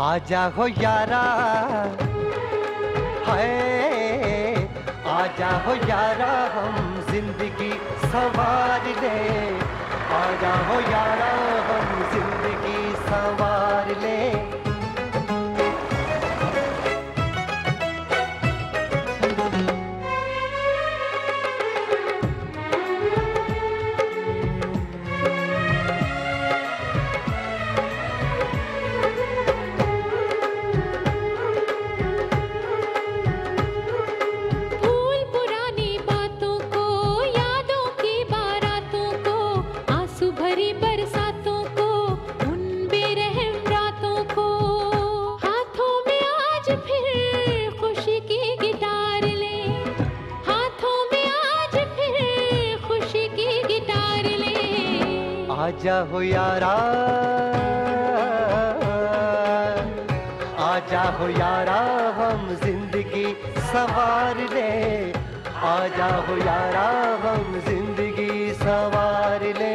आजा हो यारा, हाय आजा हो यारा, हम जिंदगी संवार ले। आजा हो यारा, हम जिंदगी संवार ले। आजा हो यारा, आजा हो यारा, हम जिंदगी संवार ले। आजा हो यारा, हम जिंदगी संवार ले।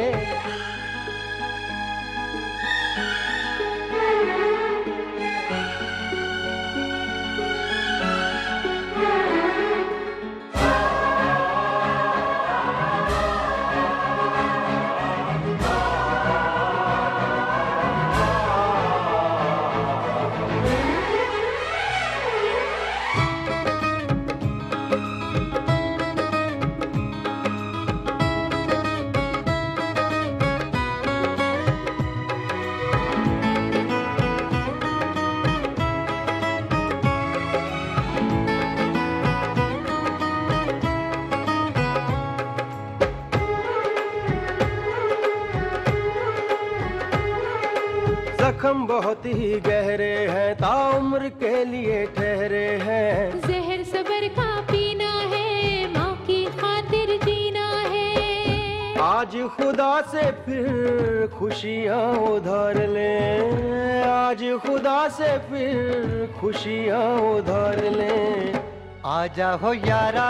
जख्म बहुत ही गहरे हैं, ताउम्र के लिए ठहरे हैं। जहर सबर का पीना है, माँ की खातिर जीना है। आज खुदा से फिर खुशियाँ उधार ले। आज खुदा से फिर खुशियाँ उधार ले। आजा हो यारा,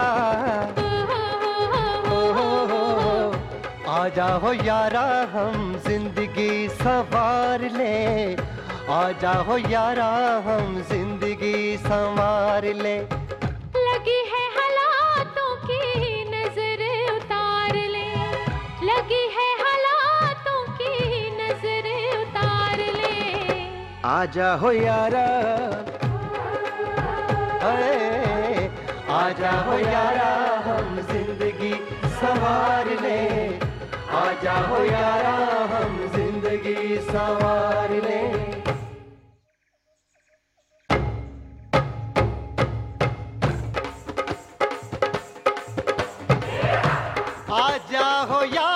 आजा हो यारा, हम जिंदगी संवार ले। आजा हो यारा, हम जिंदगी संवार ले। लगी है हालातों की नजर उतार ले। लगी है हालातों की नजर उतार ले। आजा हो यारा, आजा हो यारा, हम जिंदगी संवार ले। आजा हो यारा, हम जिंदगी संवार ले। आजा हो यारा,